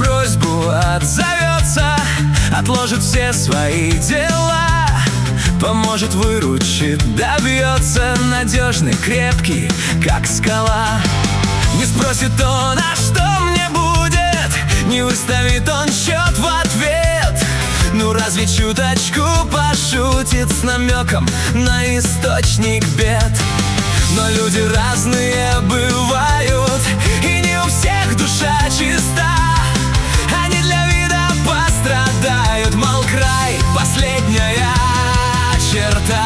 просьбу отзовется, отложит все свои дела, поможет, выручит, добьется, надежный, крепкий, как скала. Не спросит он, а что мне будет, не выставит он счет в ответ. Ну разве чуточку пошутит с намеком на источник бед. Но люди разные бывают, и не у всех душа чиста. Они для вида пострадают, мол, край — последняя черта.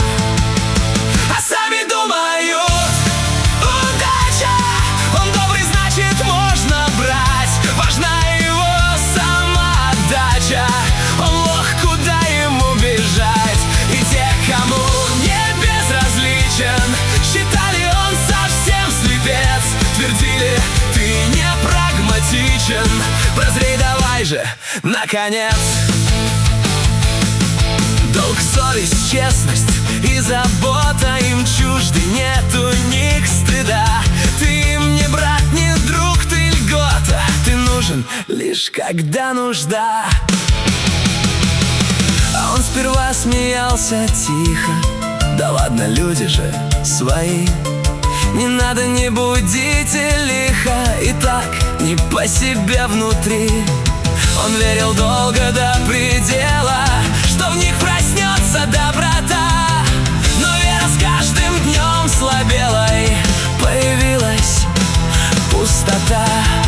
А сами думают: удача, он добрый, значит можно брать. Важна его самоотдача, он лох, куда ему бежать. И те, кому не безразличен, считали, он совсем слепец. Твердили: ты не прагматичен, прозрей давай же, наконец. Долг, совесть, честность и забота им чужды, нет у них стыда. Ты им не брат, не друг, ты льгота, ты нужен лишь когда нужда. А он сперва смеялся тихо: да ладно, люди же свои, не надо, не будите лихо. И так не по себе внутри. Он верил долго до предела, что в них проснется доброта. Но вера с каждым днем слабела, и появилась пустота.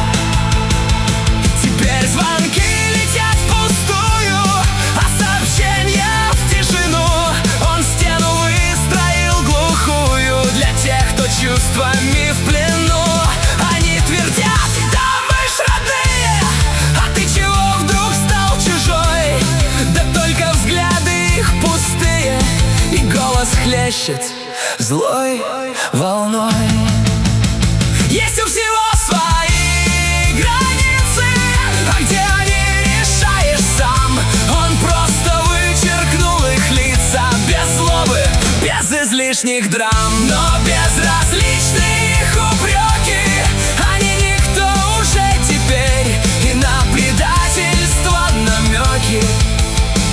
Теперь звонки летят впустую, а сообщения в тишину. Он стену выстроил глухую для тех, кто чувствами в плену. Они твердят: да мы ж родные, а ты чего вдруг стал чужой? Да только взгляды их пустые, и голос хлещет злой волной. Есть у всего свои границы, а где они решаешь сам. Он просто вычеркнул их лица, без злобы, без излишних драм. Но безразличны их упреки, они никто уже теперь, и на предательство намеки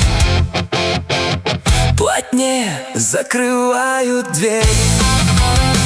плотнее закрывают дверь.